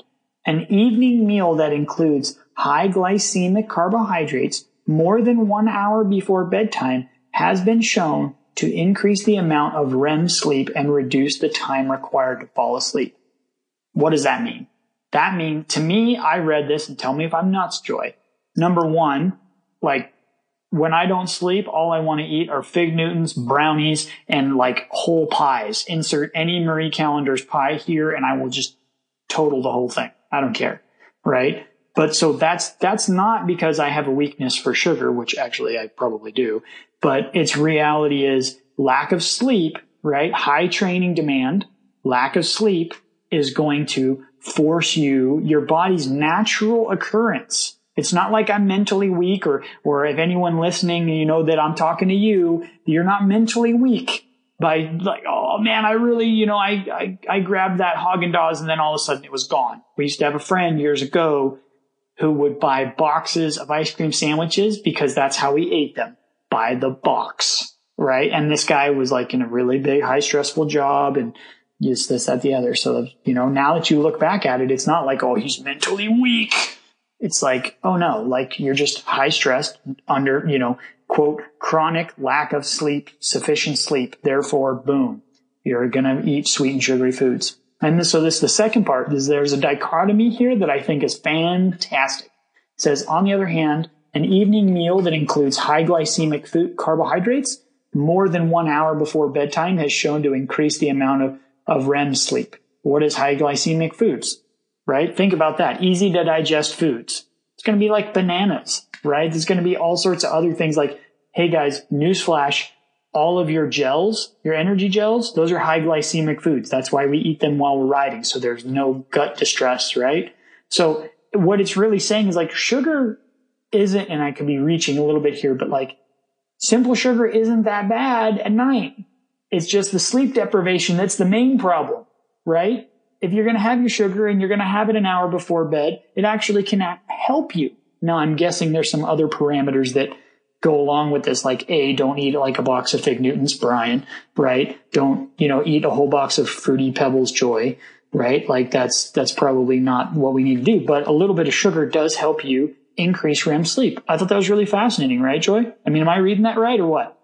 An evening meal that includes high glycemic carbohydrates more than one hour before bedtime has been shown to increase the amount of R E M sleep and reduce the time required to fall asleep. What does that mean? That means, to me, I read this, and tell me if I'm nuts, Joy. Number one, like, when I don't sleep, all I want to eat are Fig Newtons, brownies, and like whole pies. Insert any Marie Callender's pie here, and I will just total the whole thing. I don't care, right? But so that's that's not because I have a weakness for sugar, which actually I probably do. But its reality is lack of sleep, right? High training demand, lack of sleep is going to force you, your body's natural occurrence. It's not like I'm mentally weak, or, or if anyone listening, you know that I'm talking to you, you're not mentally weak by like, oh man, I really, you know, I, I, I grabbed that Haagen-Dazs and then all of a sudden it was gone. We used to have a friend years ago who would buy boxes of ice cream sandwiches because that's how he ate them, by the box, right? And this guy was like in a really big, high stressful job and just this, that, the other. So, you know, now that you look back at it, it's not like, oh, he's mentally weak. It's like, oh no, like you're just high stressed under, you know, quote, chronic lack of sleep, sufficient sleep. Therefore, boom, you're going to eat sweet and sugary foods. And this, so this, the second part is there's a dichotomy here that I think is fantastic. It says, on the other hand, an evening meal that includes high glycemic food carbohydrates more than one hour before bedtime has shown to increase the amount of, of R E M sleep. What is high glycemic foods? Right? Think about that. Easy to digest foods. It's going to be like bananas, right? There's going to be all sorts of other things like, hey guys, newsflash, all of your gels, your energy gels, those are high glycemic foods. That's why we eat them while we're riding. So there's no gut distress, right? So what it's really saying is like sugar isn't, and I could be reaching a little bit here, but like simple sugar isn't that bad at night. It's just the sleep deprivation that's the main problem, right? If you're going to have your sugar and you're going to have it an hour before bed, it actually can help you. Now, I'm guessing there's some other parameters that go along with this, like A, don't eat like a box of Fig Newtons, Brian, right? Don't, you know, eat a whole box of Fruity Pebbles, Joy, right? Like that's, that's probably not what we need to do, but a little bit of sugar does help you increase R E M sleep. I thought that was really fascinating, right, Joy? I mean, am I reading that right or what?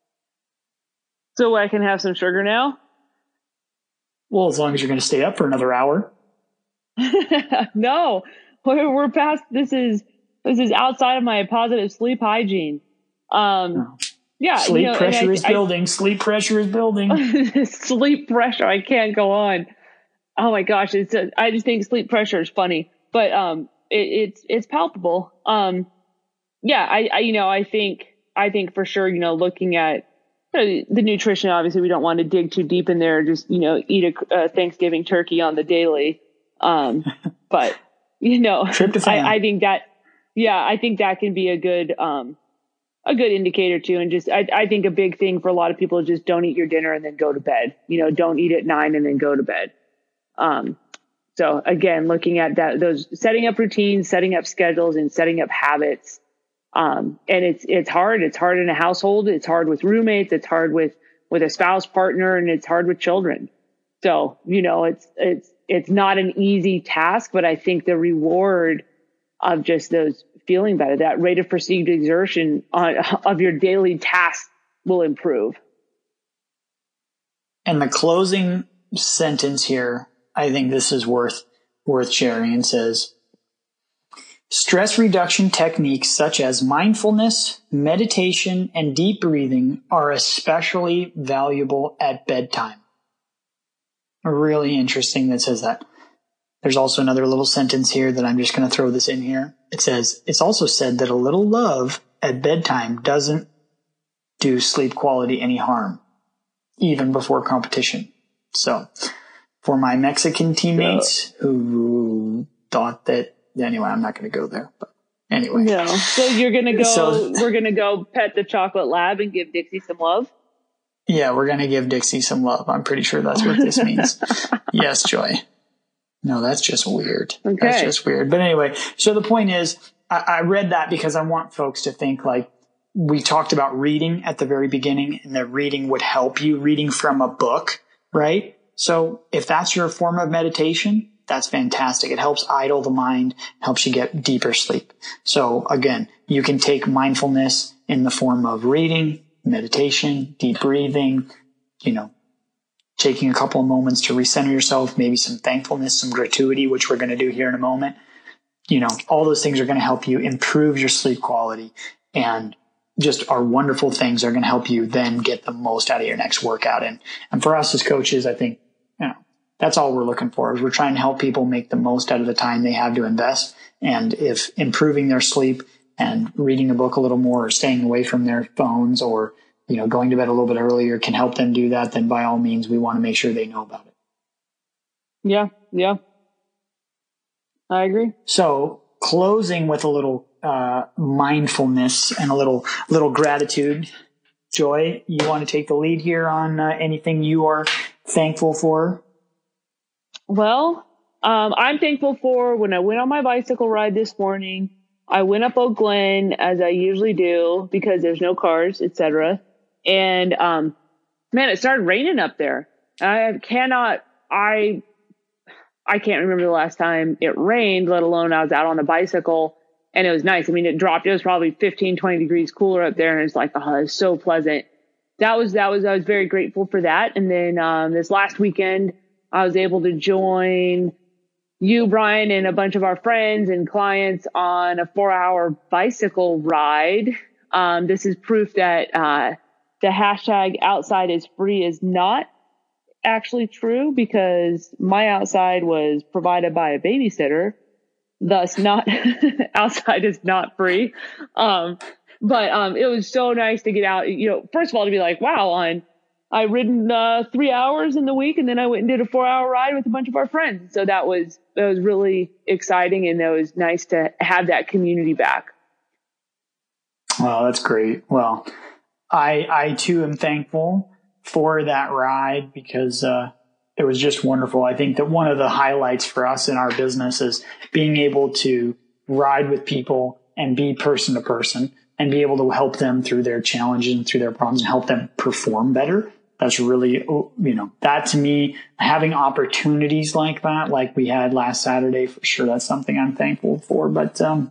So I can have some sugar now?
Well, as long as you're going to stay up for another hour.
No, we're, we're past, this is, this is outside of my positive sleep hygiene. Um, no. Yeah.
Sleep
you know,
pressure
I,
is
I,
building. Sleep pressure is building.
Sleep pressure. I can't go on. Oh my gosh. It's, a, I just think sleep pressure is funny, but, um, it, it's, it's palpable. Um, yeah, I, I, you know, I think, I think for sure, you know, looking at, the nutrition, obviously we don't want to dig too deep in there, just, you know, eat a, a Thanksgiving turkey on the daily. Um, but you know, I, I think that, yeah, I think that can be a good, um, a good indicator too. And just, I, I think a big thing for a lot of people is just don't eat your dinner and then go to bed, you know, don't eat at nine and then go to bed. Um, so again, looking at that, those setting up routines, setting up schedules and setting up habits. Um, and it's, it's hard. It's hard in a household. It's hard with roommates. It's hard with, with a spouse partner, and it's hard with children. So, you know, it's, it's, it's not an easy task, but I think the reward of just those feeling better, that rate of perceived exertion on, of your daily tasks will improve.
And the closing sentence here, I think this is worth, worth sharing, and says, stress reduction techniques such as mindfulness, meditation, and deep breathing are especially valuable at bedtime. Really interesting that says that. There's also another little sentence here that I'm just going to throw this in here. It says, it's also said that a little love at bedtime doesn't do sleep quality any harm, even before competition. So for my Mexican teammates who thought that, anyway, I'm not going to go there, but anyway.
No. So you're going to go,
so,
we're going to go pet the chocolate lab and give Dixie some love?
Yeah, we're going to give Dixie some love. I'm pretty sure that's what this means. Yes, Joy. No, that's just weird. Okay. That's just weird. But anyway, so the point is, I, I read that because I want folks to think like, we talked about reading at the very beginning, and that reading would help you, reading from a book, right? So if that's your form of meditation, that's fantastic. It helps idle the mind, helps you get deeper sleep. So again, you can take mindfulness in the form of reading, meditation, deep breathing, you know, taking a couple of moments to recenter yourself, maybe some thankfulness, some gratuity, which we're going to do here in a moment. You know, all those things are going to help you improve your sleep quality, and just are wonderful things that are going to help you then get the most out of your next workout. And, and for us as coaches, I think, you know, that's all we're looking for, is we're trying to help people make the most out of the time they have to invest. And if improving their sleep and reading a book a little more, or staying away from their phones, or, you know, going to bed a little bit earlier can help them do that, then by all means, we want to make sure they know about it.
Yeah. Yeah. I agree.
So closing with a little uh, mindfulness and a little, little gratitude. Joy, you want to take the lead here on uh, anything you are thankful for?
Well, um, I'm thankful for when I went on my bicycle ride this morning. I went up Oak Glen as I usually do because there's no cars, et cetera. And, um, man, it started raining up there. I cannot, I, I can't remember the last time it rained, let alone I was out on a bicycle and it was nice. I mean, it dropped, it was probably fifteen, twenty degrees cooler up there. And it's like, oh, it's so pleasant. That was, that was, I was very grateful for that. And then, um, this last weekend, I was able to join you, Brian, and a bunch of our friends and clients on a four hour bicycle ride. Um, this is proof that, uh, the hashtag outside is free is not actually true, because my outside was provided by a babysitter, thus not outside is not free. Um, but, um, it was so nice to get out, you know, first of all, to be like, wow, on, I ridden, uh, three hours in the week, and then I went and did a four hour ride with a bunch of our friends. So that was, that was really exciting. And that was nice to have that community back.
Well, that's great. Well, I, I too am thankful for that ride, because, uh, it was just wonderful. I think that one of the highlights for us in our business is being able to ride with people and be person to person and be able to help them through their challenges and through their problems and help them perform better. That's really, you know, that to me, having opportunities like that, like we had last Saturday, for sure, that's something I'm thankful for. But, um,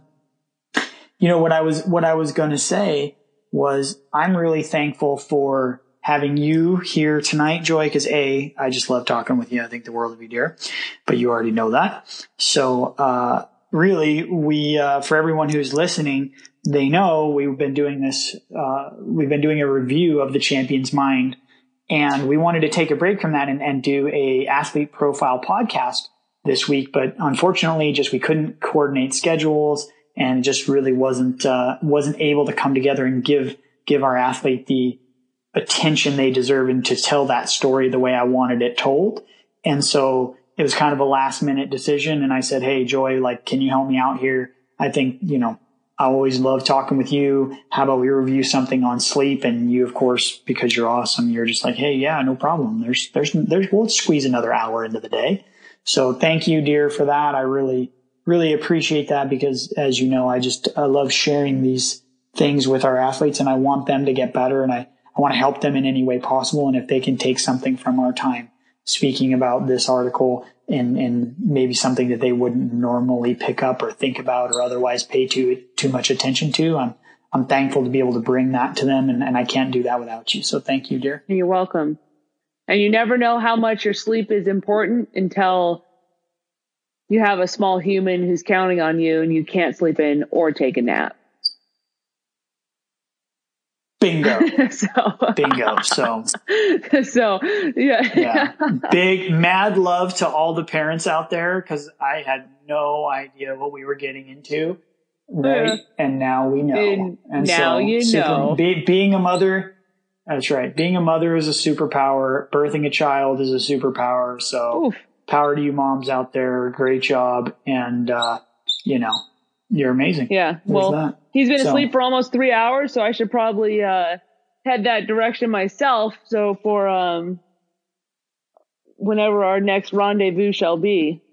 you know, what I was, what I was going to say was I'm really thankful for having you here tonight, Joy, because A, I just love talking with you. I think the world of you, dear, but you already know that. So, uh, really, we, uh, for everyone who's listening, they know we've been doing this, uh, we've been doing a review of the Champion's Mind, and we wanted to take a break from that and, and do a athlete profile podcast this week. But unfortunately, just we couldn't coordinate schedules, and just really wasn't, uh, wasn't able to come together and give, give our athlete the attention they deserve and to tell that story the way I wanted it told. And so it was kind of a last minute decision. And I said, hey, Joy, like, can you help me out here? I think, you know, I always love talking with you. How about we review something on sleep? And you, of course, because you're awesome, you're just like, hey, yeah, no problem. There's, there's, there's, we'll squeeze another hour into the day. So thank you, dear, for that. I really, really appreciate that, because as you know, I just, I love sharing these things with our athletes, and I want them to get better, and I, I want to help them in any way possible. And if they can take something from our time speaking about this article and, and maybe something that they wouldn't normally pick up or think about or otherwise pay too, too much attention to, I'm, I'm thankful to be able to bring that to them. And, and I can't do that without you. So thank you, dear.
You're welcome. And you never know how much your sleep is important until you have a small human who's counting on you and you can't sleep in or take a nap.
Bingo.
so,
Bingo. So,
so yeah.
yeah. Big mad love to all the parents out there, because I had no idea what we were getting into. Right. Yeah. And now we know.
And, and
so
now you
super,
know.
Be, being a mother, that's right. Being a mother is a superpower. Birthing a child is a superpower. So, Oof. Power to you moms out there. Great job. And, uh, you know, you're amazing.
Yeah.
There's
well,
that.
He's been
so.
asleep for almost three hours, so I should probably uh, head that direction myself. So for um, whenever our next rendezvous shall be.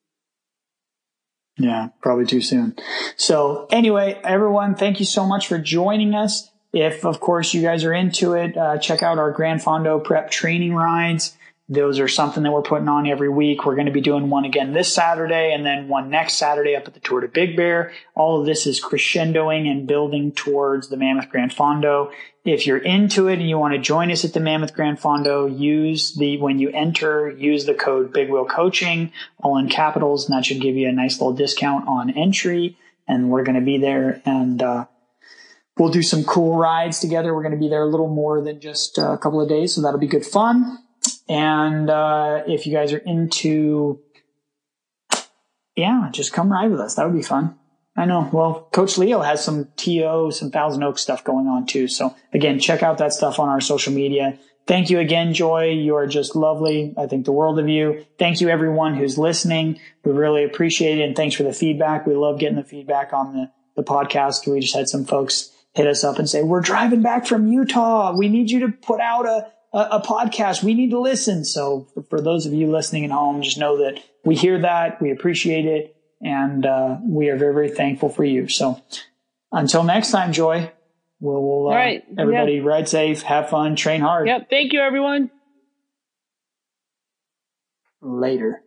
Yeah, probably too soon. So anyway, everyone, thank you so much for joining us. If, of course, you guys are into it, uh, check out our Gran Fondo prep training rides. Those are something that we're putting on every week. We're going to be doing one again this Saturday and then one next Saturday up at the Tour de Big Bear. All of this is crescendoing and building towards the Mammoth Grand Fondo. If you're into it and you want to join us at the Mammoth Grand Fondo, use the, when you enter, use the code Big Wheel Coaching, all in capitals, and that should give you a nice little discount on entry. And we're going to be there, and uh, we'll do some cool rides together. We're going to be there a little more than just a couple of days, so that'll be good fun. And uh, if you guys are into, yeah, just come ride with us. That would be fun. I know. Well, Coach Leo has some T O, some Thousand Oaks stuff going on too. So again, check out that stuff on our social media. Thank you again, Joy. You are just lovely. I think the world of you. Thank you, everyone who's listening. We really appreciate it. And thanks for the feedback. We love getting the feedback on the, the podcast. We just had some folks hit us up and say, we're driving back from Utah. We need you to put out a, a, a podcast. We need to listen. So for, for those of you listening at home, just know that we hear that. We appreciate it. And uh, we are very, very thankful for you. So until next time, Joy, we'll, we'll uh,
All right.
everybody
Yep.
ride safe, have fun, train hard.
Yep. Thank you, everyone.
Later.